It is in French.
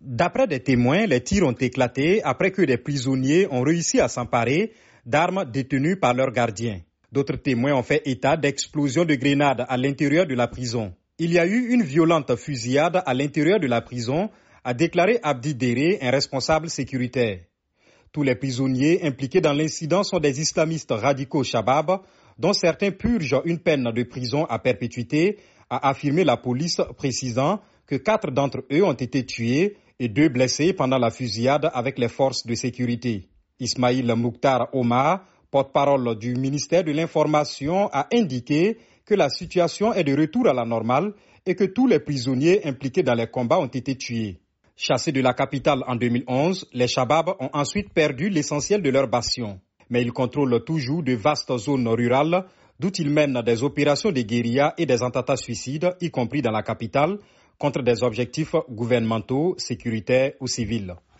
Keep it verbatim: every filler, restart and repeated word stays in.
D'après des témoins, les tirs ont éclaté après que des prisonniers ont réussi à s'emparer d'armes détenues par leurs gardiens. D'autres témoins ont fait état d'explosions de grenades à l'intérieur de la prison. Il y a eu une violente fusillade à l'intérieur de la prison, a déclaré Abdi Déré, un responsable sécuritaire. Tous les prisonniers impliqués dans l'incident sont des islamistes radicaux Shabab, dont certains purgent une peine de prison à perpétuité, a affirmé la police, précisant que quatre d'entre eux ont été tués et deux blessés pendant la fusillade avec les forces de sécurité. Ismaïl Mouktar Omar, porte-parole du ministère de l'Information, a indiqué que la situation est de retour à la normale et que tous les prisonniers impliqués dans les combats ont été tués. Chassés de la capitale en deux mille onze, les Shabab ont ensuite perdu l'essentiel de leur bastion. Mais ils contrôlent toujours de vastes zones rurales d'où ils mènent des opérations de guérilla et des attentats suicides, y compris dans la capitale, contre des objectifs gouvernementaux, sécuritaires ou civils.